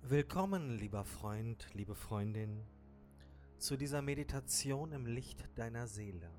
Willkommen, lieber Freund, liebe Freundin, zu dieser Meditation im Licht deiner Seele.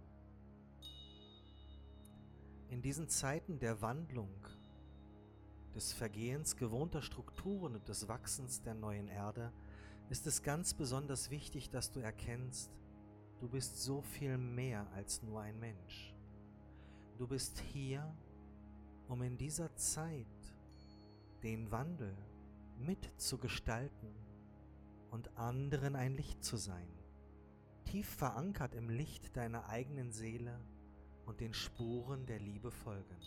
In diesen Zeiten der Wandlung, des Vergehens gewohnter Strukturen und des Wachsens der neuen Erde ist es ganz besonders wichtig, dass du erkennst, du bist so viel mehr als nur ein Mensch. Du bist hier, um in dieser Zeit den Wandel mitzugestalten und anderen ein Licht zu sein, tief verankert im Licht deiner eigenen Seele und den Spuren der Liebe folgend.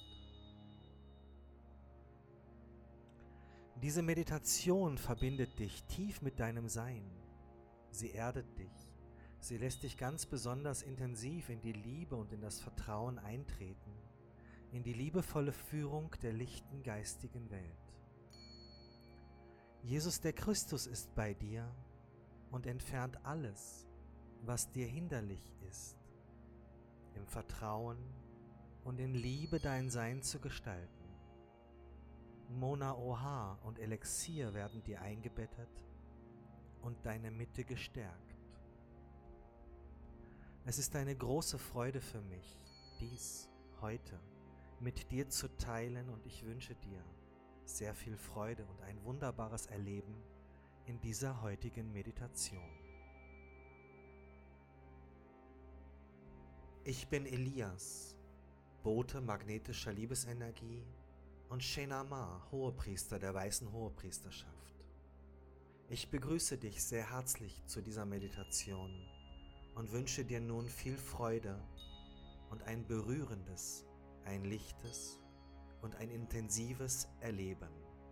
Diese Meditation verbindet dich tief mit deinem Sein. Sie erdet dich. Sie lässt dich ganz besonders intensiv in die Liebe und in das Vertrauen eintreten, in die liebevolle Führung der lichten geistigen Welt. Jesus der Christus ist bei dir und entfernt alles, was dir hinderlich ist, im Vertrauen und in Liebe dein Sein zu gestalten. Mona Oha und Elixier werden dir eingebettet und deine Mitte gestärkt. Es ist eine große Freude für mich, dies heute mit dir zu teilen, und ich wünsche dir sehr viel Freude und ein wunderbares Erleben in dieser heutigen Meditation. Ich bin Elias, Bote magnetischer Liebesenergie und Shenama, Hohepriester der weißen Hohepriesterschaft. Ich begrüße dich sehr herzlich zu dieser Meditation und wünsche dir nun viel Freude und ein berührendes, ein lichtes und ein intensives Erleben.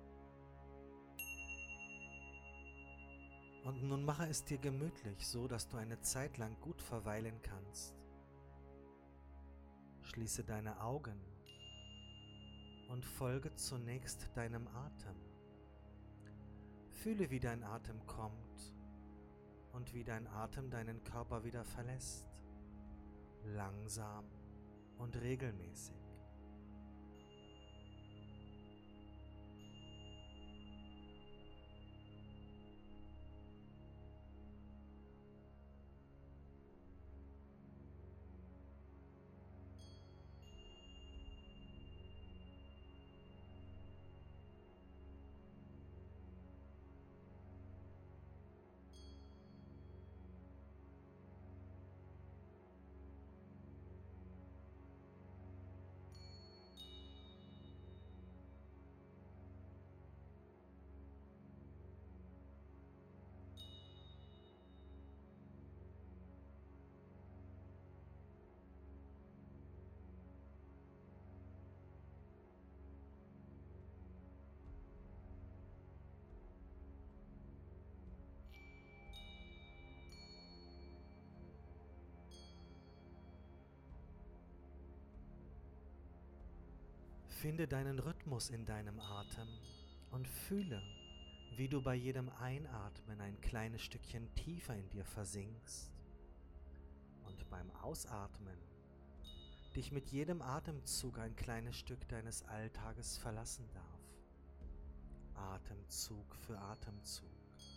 Und nun mache es dir gemütlich, so dass du eine Zeit lang gut verweilen kannst. Schließe deine Augen und folge zunächst deinem Atem. Fühle, wie dein Atem kommt und wie dein Atem deinen Körper wieder verlässt, langsam und regelmäßig. Finde deinen Rhythmus in deinem Atem und fühle, wie du bei jedem Einatmen ein kleines Stückchen tiefer in dir versinkst und beim Ausatmen dich mit jedem Atemzug ein kleines Stück deines Alltages verlassen darf. Atemzug für Atemzug.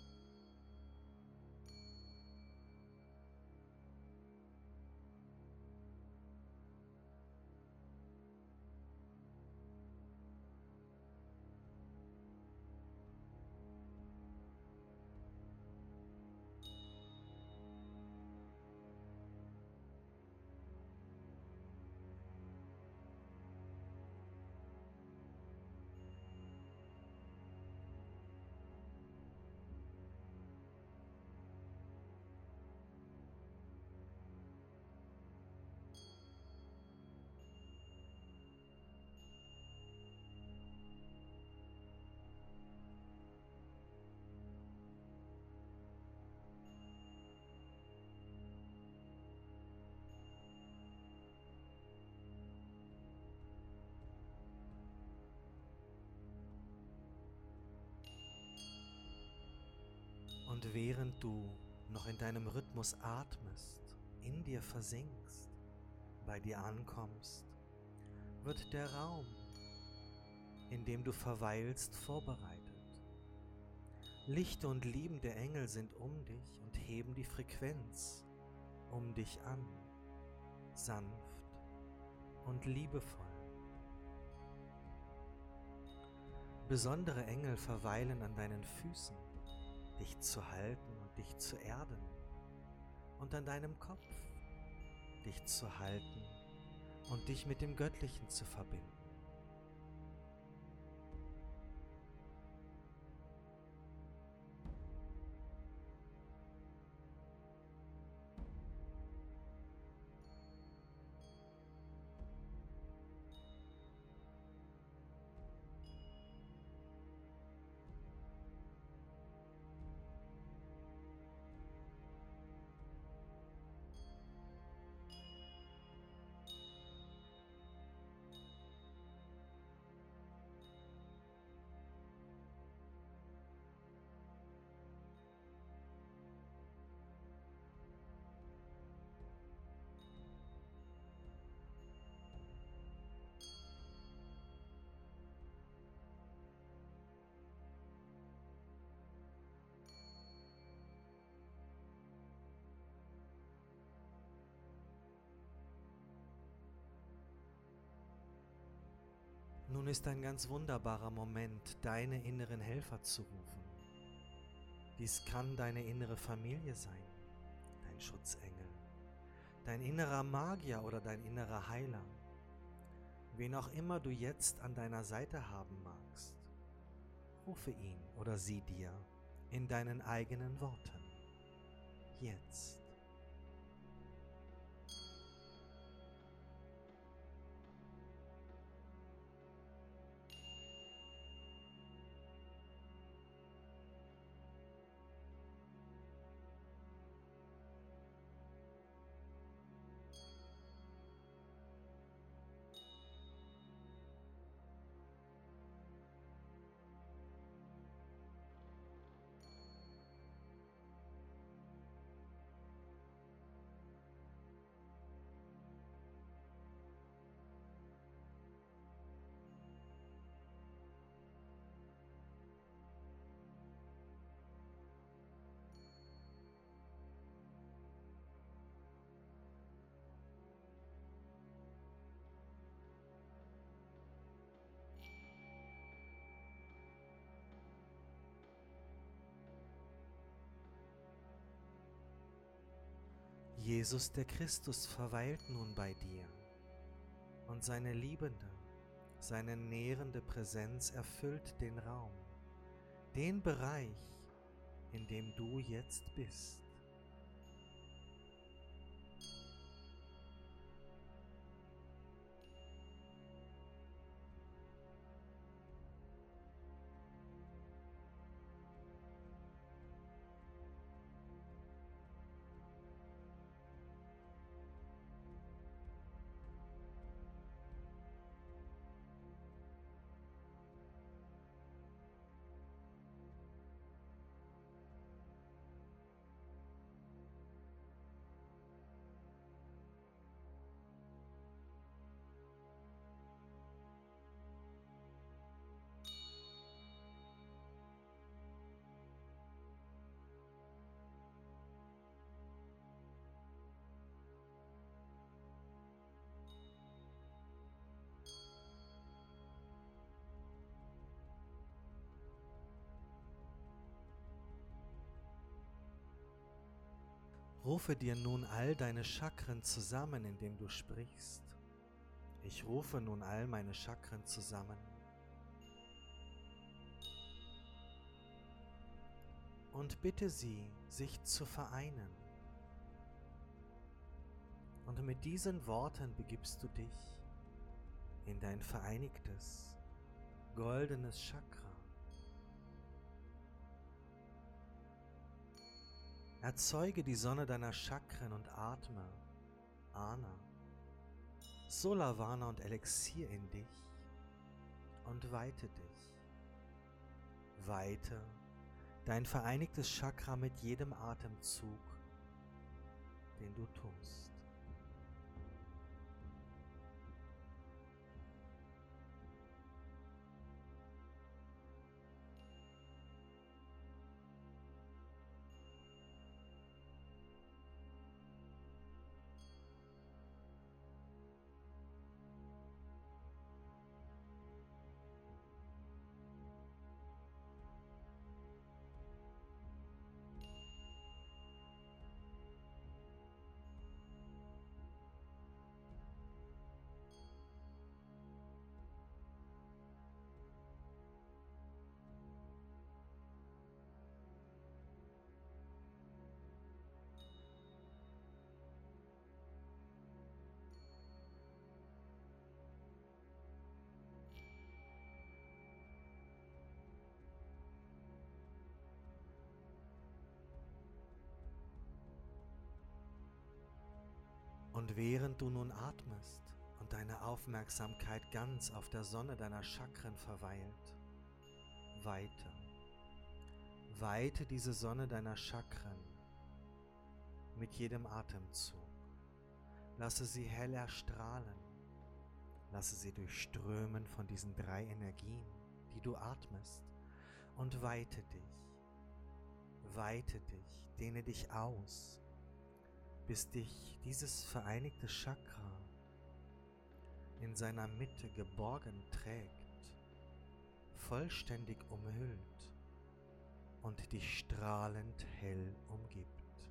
Und während du noch in deinem Rhythmus atmest, in dir versinkst, bei dir ankommst, wird der Raum, in dem du verweilst, vorbereitet. Lichte und liebende Engel sind um dich und heben die Frequenz um dich an, sanft und liebevoll. Besondere Engel verweilen an deinen Füßen, dich zu halten und dich zu erden, und an deinem Kopf, dich zu halten und dich mit dem Göttlichen zu verbinden. Nun ist ein ganz wunderbarer Moment, deine inneren Helfer zu rufen. Dies kann deine innere Familie sein, dein Schutzengel, dein innerer Magier oder dein innerer Heiler, wen auch immer du jetzt an deiner Seite haben magst. Rufe ihn oder sie dir in deinen eigenen Worten. Jetzt. Jesus der Christus verweilt nun bei dir und seine liebende, seine nährende Präsenz erfüllt den Raum, den Bereich, in dem du jetzt bist. Rufe dir nun all deine Chakren zusammen, indem du sprichst. Ich rufe nun all meine Chakren zusammen und bitte sie, sich zu vereinen. Und mit diesen Worten begibst du dich in dein vereinigtes, goldenes Chakra. Erzeuge die Sonne deiner Chakren und atme Ana, Solavana und Elixier in dich und weite dich. Weite dein vereinigtes Chakra mit jedem Atemzug, den du tust. Und während du nun atmest und deine Aufmerksamkeit ganz auf der Sonne deiner Chakren verweilt, weite diese Sonne deiner Chakren mit jedem Atemzug. Lasse sie hell erstrahlen, lasse sie durchströmen von diesen 3 Energien, die du atmest, und weite dich, dehne dich aus, bis dich dieses vereinigte Chakra in seiner Mitte geborgen trägt, vollständig umhüllt und dich strahlend hell umgibt.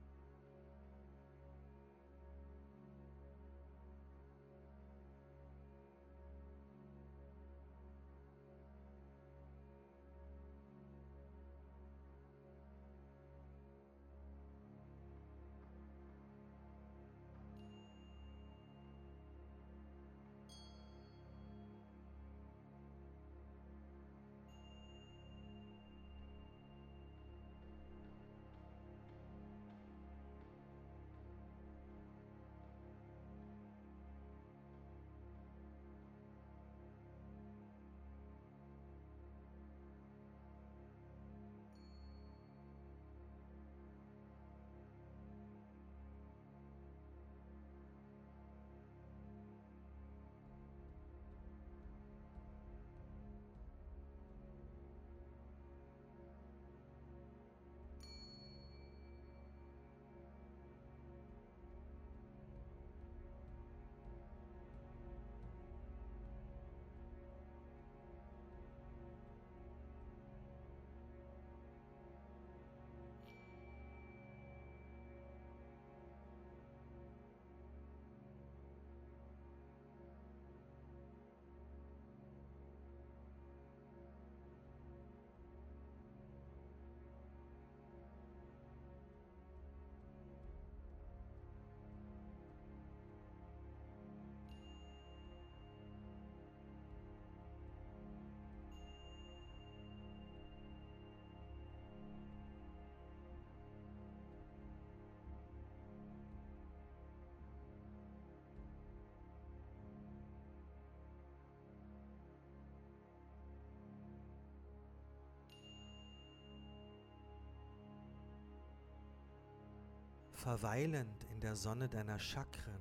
Verweilend in der Sonne deiner Chakren,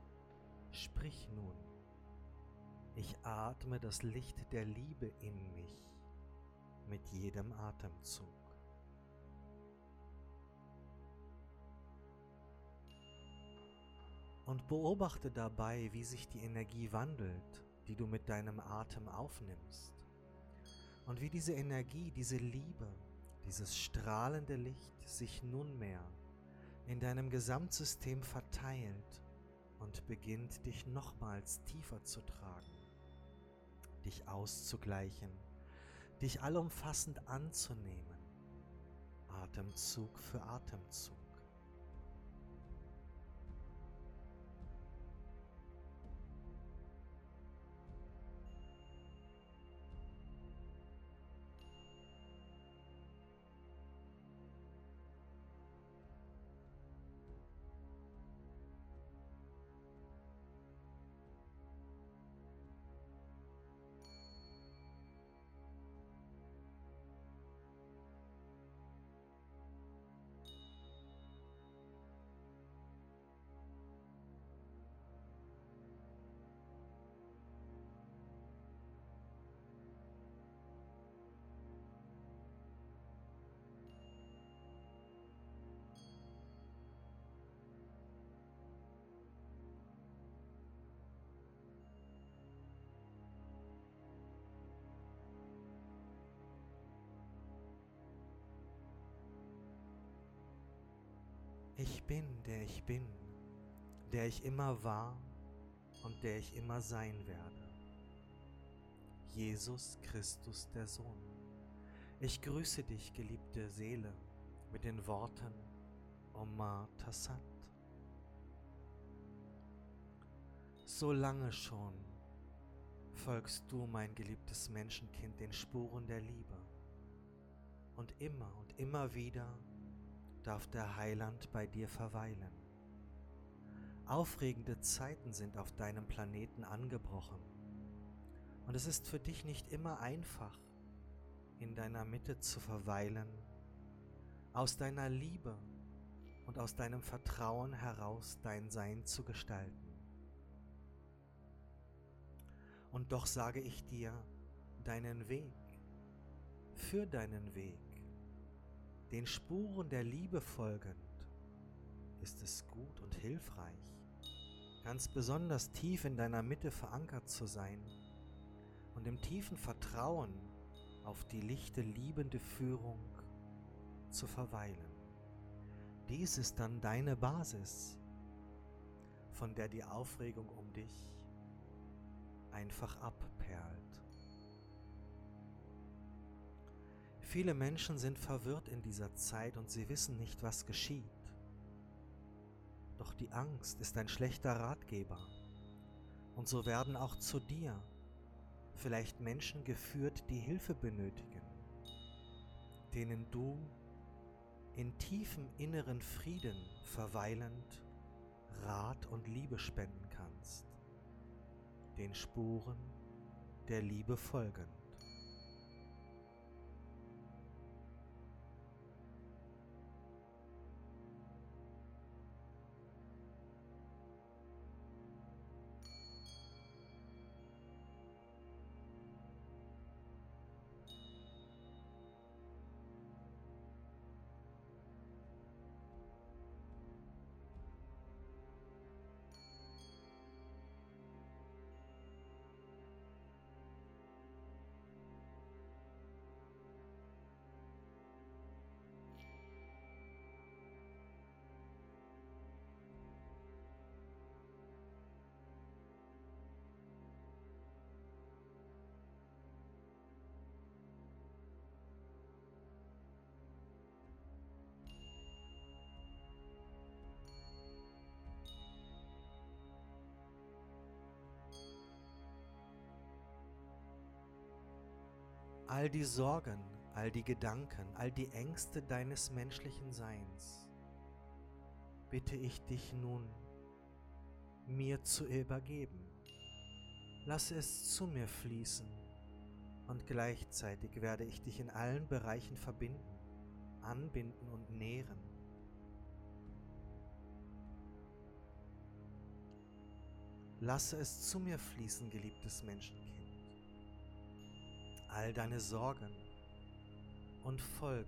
sprich nun: Ich atme das Licht der Liebe in mich mit jedem Atemzug. Und beobachte dabei, wie sich die Energie wandelt, die du mit deinem Atem aufnimmst. Und wie diese Energie, diese Liebe, dieses strahlende Licht sich nunmehr in deinem Gesamtsystem verteilt und beginnt, dich nochmals tiefer zu tragen, dich auszugleichen, dich allumfassend anzunehmen, Atemzug für Atemzug. Ich bin, der ich immer war und der ich immer sein werde. Jesus Christus, der Sohn. Ich grüße dich, geliebte Seele, mit den Worten Om Tassat. So lange schon folgst du, mein geliebtes Menschenkind, den Spuren der Liebe. Und immer wieder darf der Heiland bei dir verweilen. Aufregende Zeiten sind auf deinem Planeten angebrochen. Und es ist für dich nicht immer einfach, in deiner Mitte zu verweilen, aus deiner Liebe und aus deinem Vertrauen heraus dein Sein zu gestalten. Und doch sage ich dir, deinen Weg, für deinen Weg, den Spuren der Liebe folgend, ist es gut und hilfreich, ganz besonders tief in deiner Mitte verankert zu sein und im tiefen Vertrauen auf die lichte, liebende Führung zu verweilen. Dies ist dann deine Basis, von der die Aufregung um dich einfach abperlt. Viele Menschen sind verwirrt in dieser Zeit und sie wissen nicht, was geschieht. Doch die Angst ist ein schlechter Ratgeber. Und so werden auch zu dir vielleicht Menschen geführt, die Hilfe benötigen, denen du in tiefem inneren Frieden verweilend Rat und Liebe spenden kannst, den Spuren der Liebe folgend. All die Sorgen, all die Gedanken, all die Ängste deines menschlichen Seins bitte ich dich nun, mir zu übergeben. Lasse es zu mir fließen und gleichzeitig werde ich dich in allen Bereichen verbinden, anbinden und nähren. Lasse es zu mir fließen, geliebtes Menschenkind. All deine Sorgen und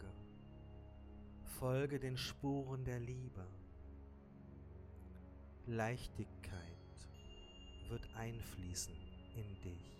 folge den Spuren der Liebe. Leichtigkeit wird einfließen in dich.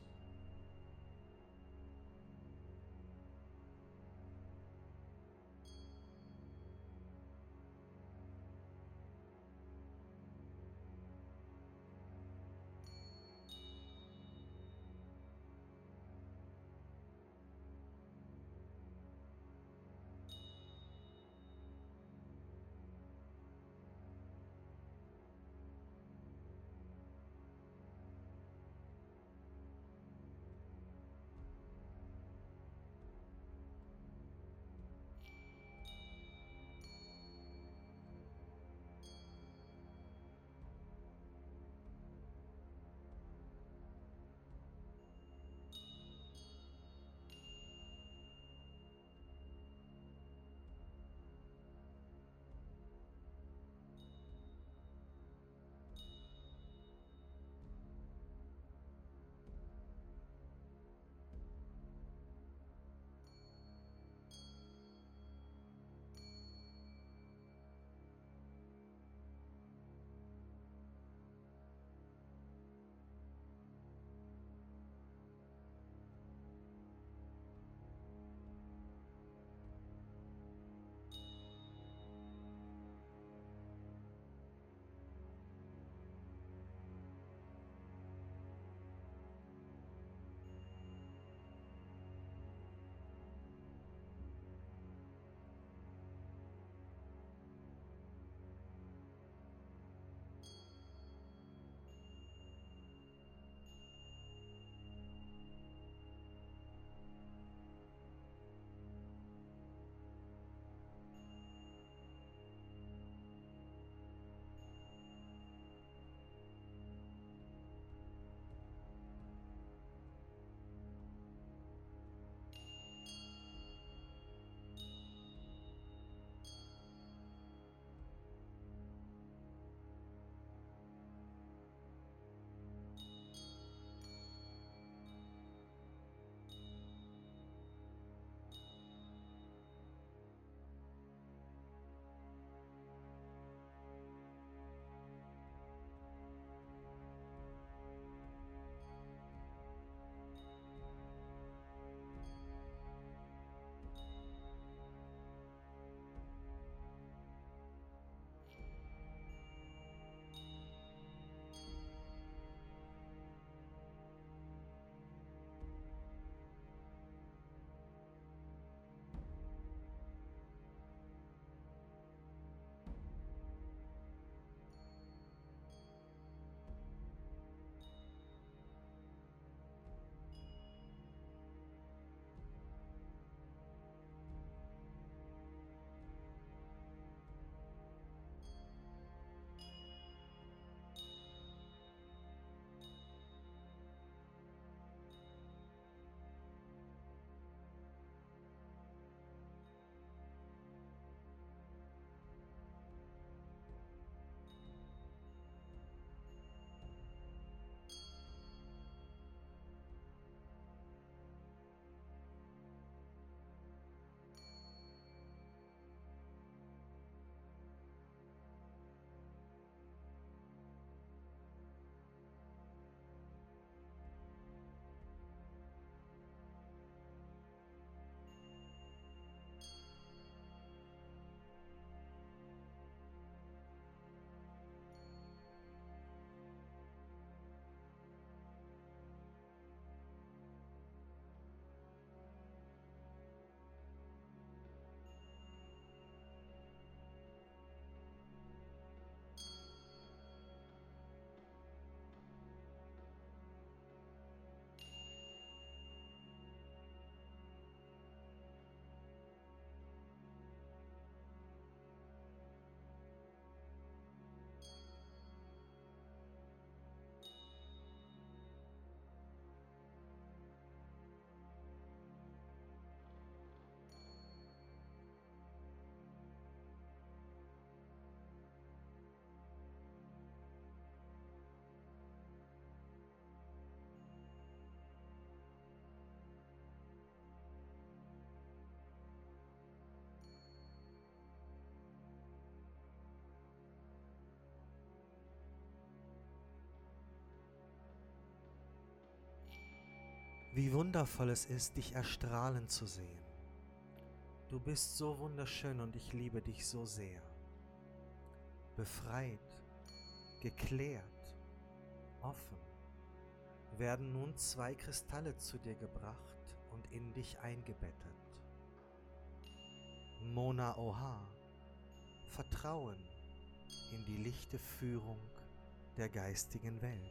Wie wundervoll es ist, dich erstrahlen zu sehen. Du bist so wunderschön und ich liebe dich so sehr. Befreit, geklärt, offen, werden nun 2 Kristalle zu dir gebracht und in dich eingebettet. Mona Oha, Vertrauen in die lichte Führung der geistigen Welt.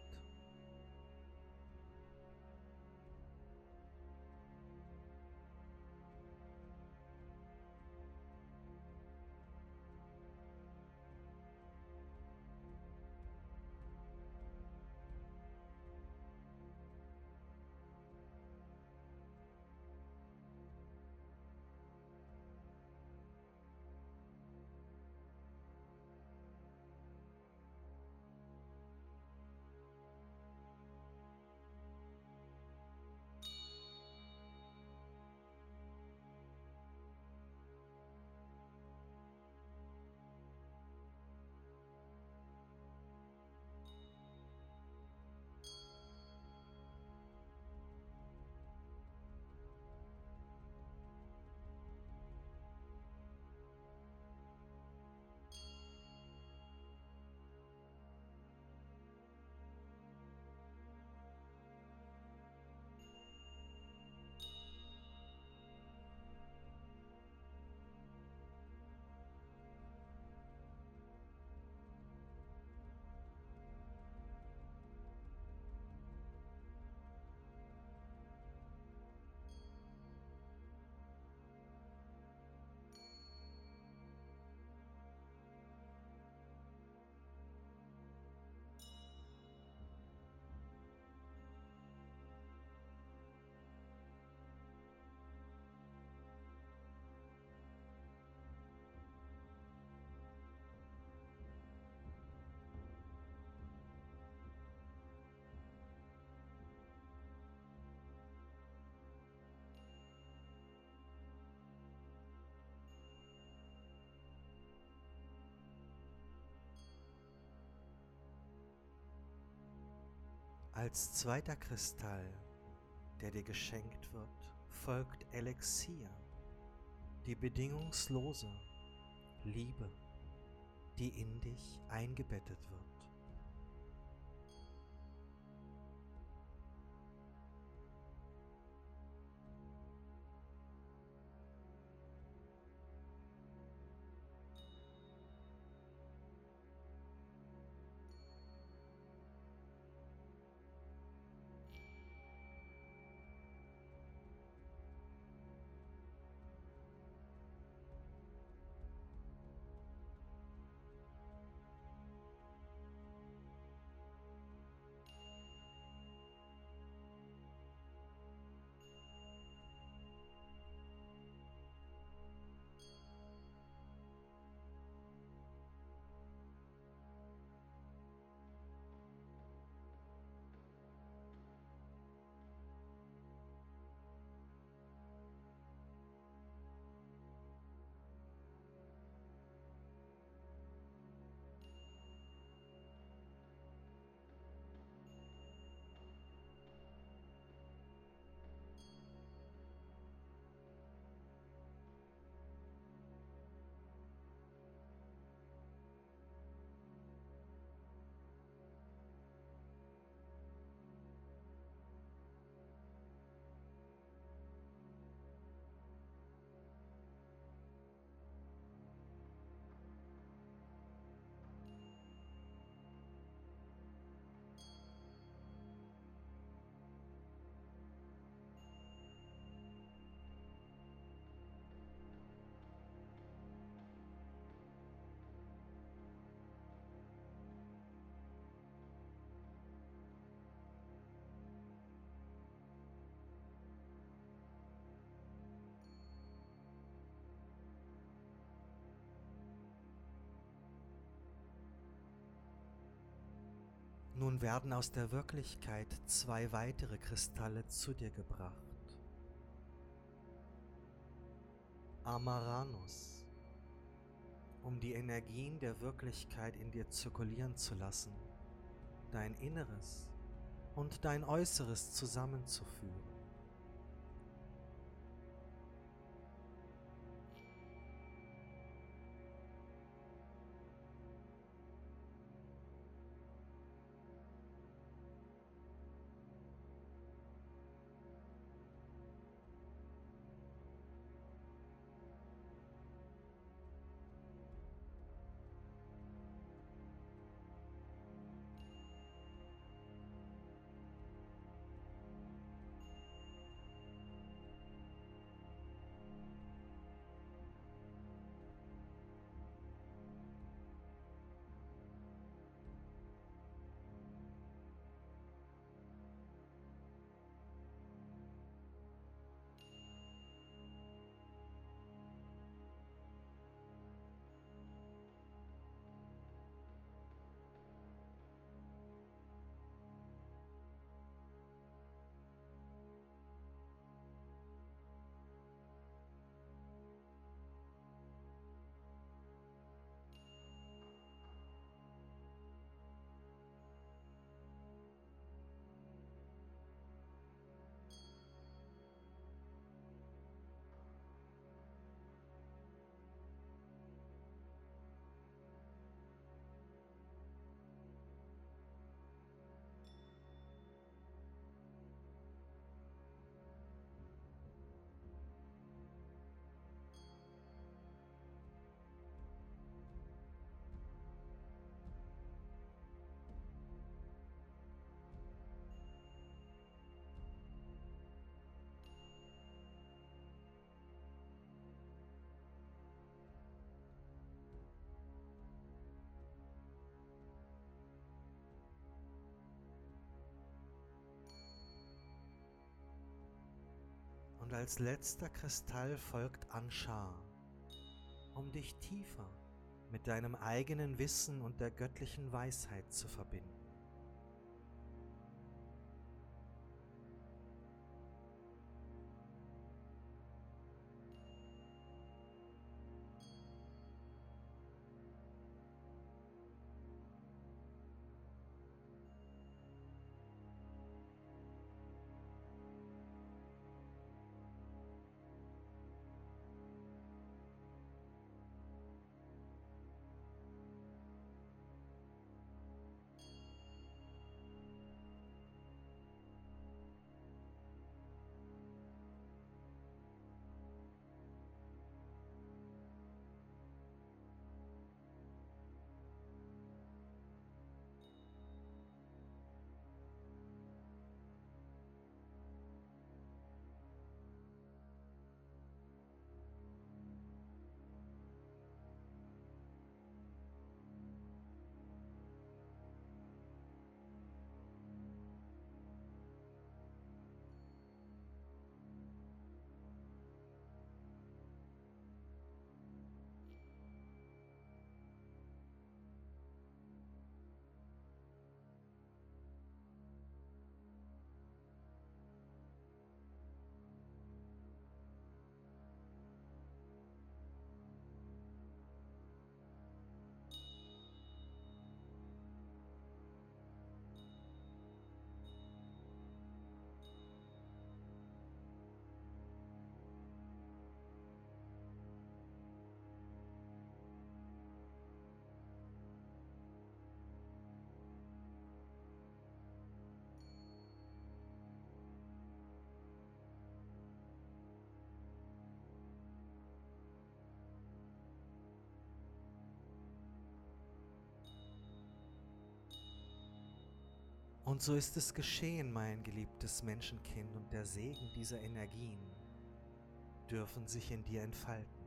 Als 2. Kristall, der dir geschenkt wird, folgt Elixier, die bedingungslose Liebe, die in dich eingebettet wird. Nun werden aus der Wirklichkeit 2 weitere Kristalle zu dir gebracht. Amaranus, um die Energien der Wirklichkeit in dir zirkulieren zu lassen, dein Inneres und dein Äußeres zusammenzuführen. Und als letzter Kristall folgt Anshar, um dich tiefer mit deinem eigenen Wissen und der göttlichen Weisheit zu verbinden. Und so ist es geschehen, mein geliebtes Menschenkind, und der Segen dieser Energien dürfen sich in dir entfalten.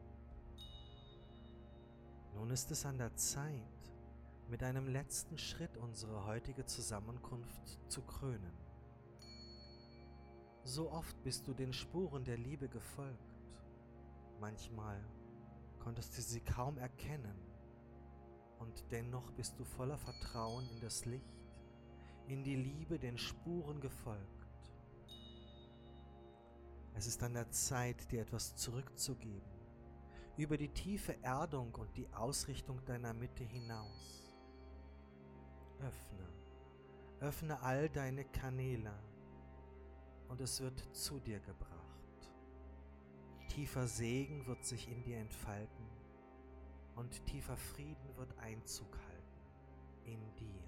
Nun ist es an der Zeit, mit einem letzten Schritt unsere heutige Zusammenkunft zu krönen. So oft bist du den Spuren der Liebe gefolgt. Manchmal konntest du sie kaum erkennen, und dennoch bist du voller Vertrauen in das Licht, in die Liebe den Spuren gefolgt. Es ist an der Zeit, dir etwas zurückzugeben, über die tiefe Erdung und die Ausrichtung deiner Mitte hinaus. Öffne all deine Kanäle, und es wird zu dir gebracht. Tiefer Segen wird sich in dir entfalten, und tiefer Frieden wird Einzug halten in dir.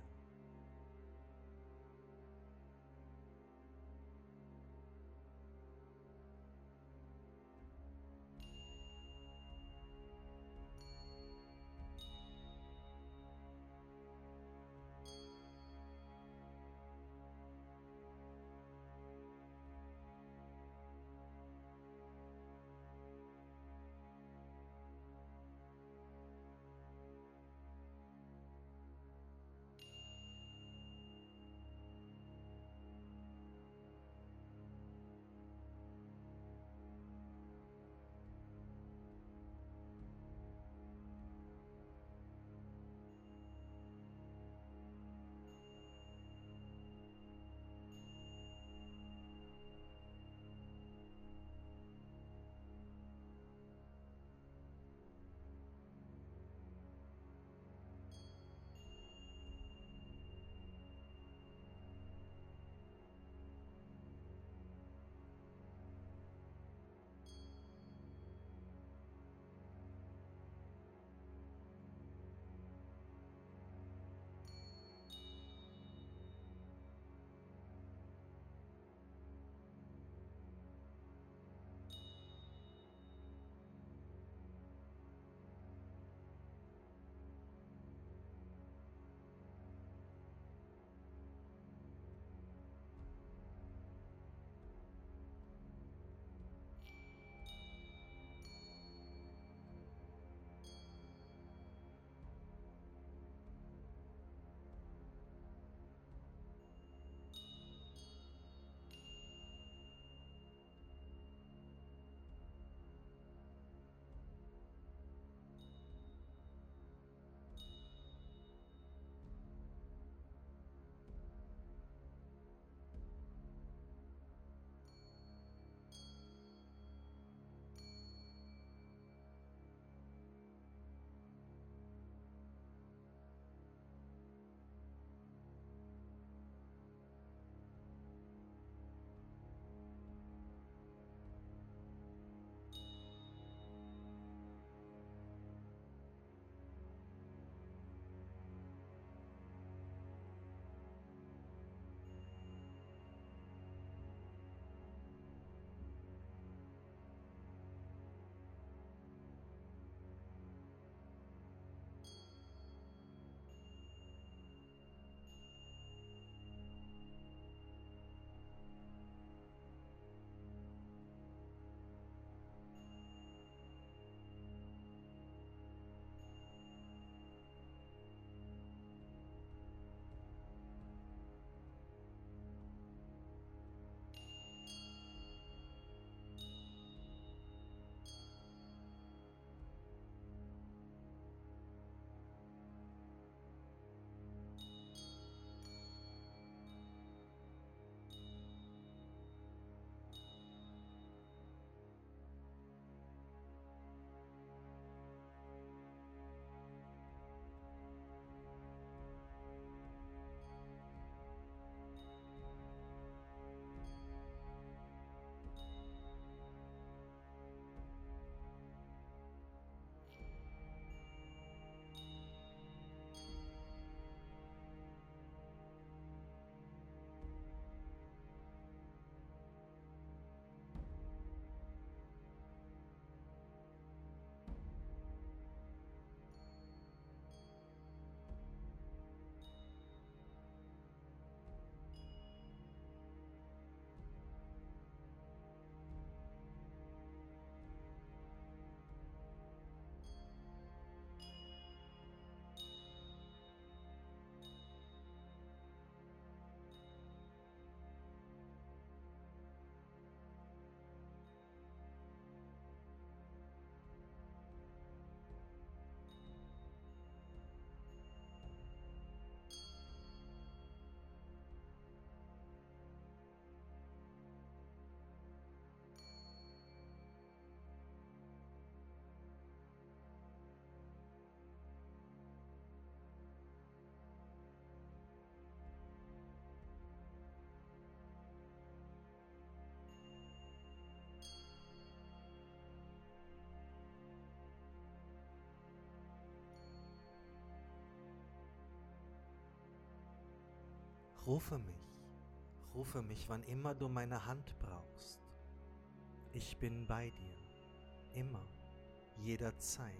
Rufe mich, wann immer du meine Hand brauchst. Ich bin bei dir, immer, jederzeit.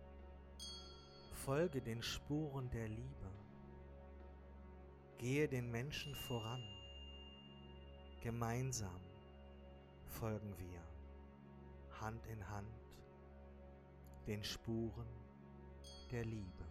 Folge den Spuren der Liebe. Gehe den Menschen voran. Gemeinsam folgen wir, Hand in Hand, den Spuren der Liebe.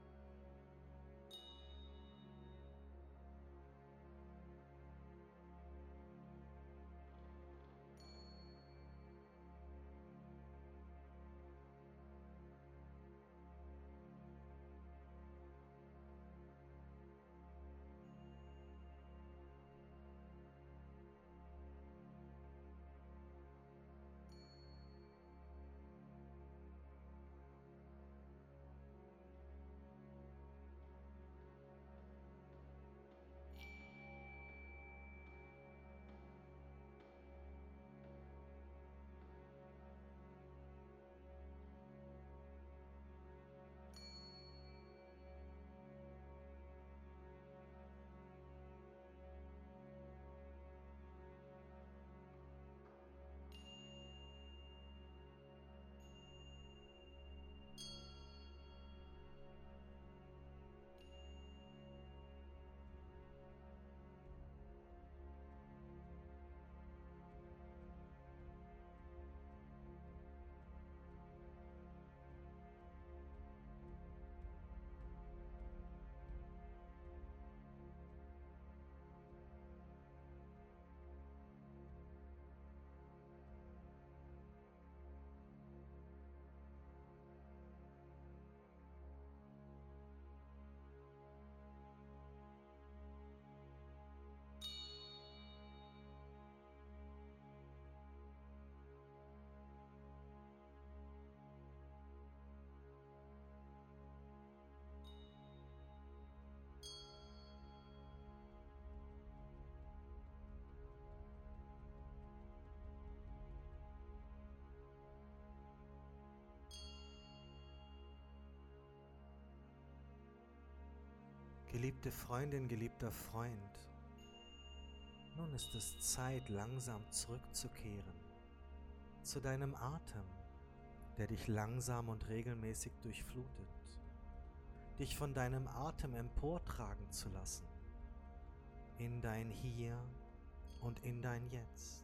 Geliebte Freundin, geliebter Freund, nun ist es Zeit, langsam zurückzukehren zu deinem Atem, der dich langsam und regelmäßig durchflutet, dich von deinem Atem emportragen zu lassen, in dein Hier und in dein Jetzt.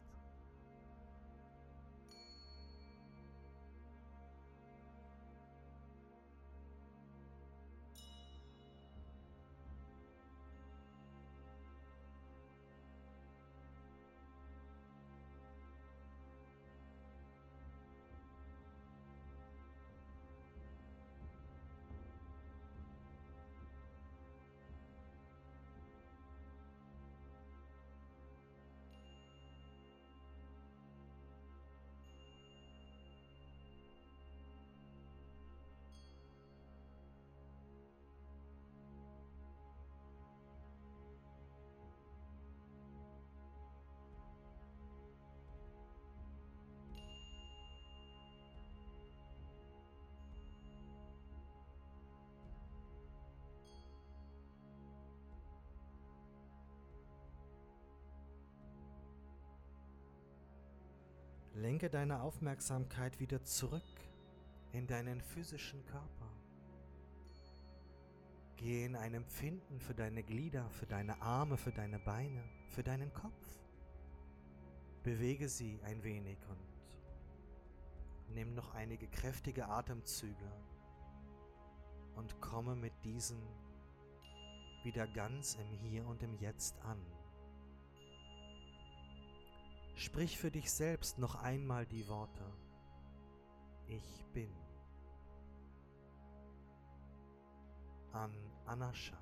Lenke deine Aufmerksamkeit wieder zurück in deinen physischen Körper. Gehe in ein Empfinden für deine Glieder, für deine Arme, für deine Beine, für deinen Kopf. Bewege sie ein wenig und nimm noch einige kräftige Atemzüge und komme mit diesen wieder ganz im Hier und im Jetzt an. Sprich für dich selbst noch einmal die Worte: Ich bin. An Anascha.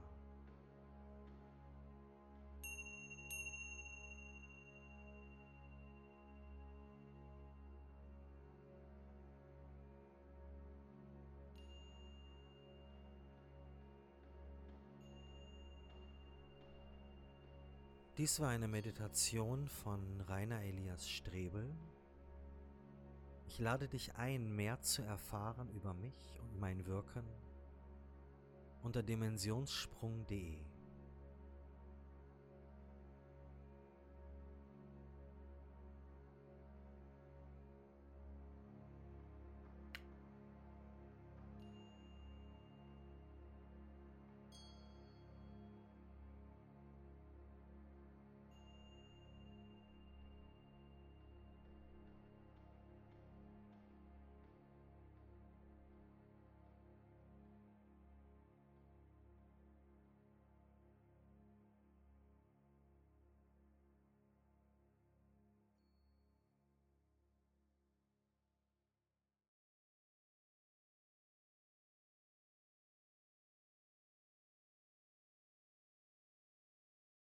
Dies war eine Meditation von Rainer Elias Strebel. Ich lade dich ein, mehr zu erfahren über mich und mein Wirken unter dimensionssprung.de.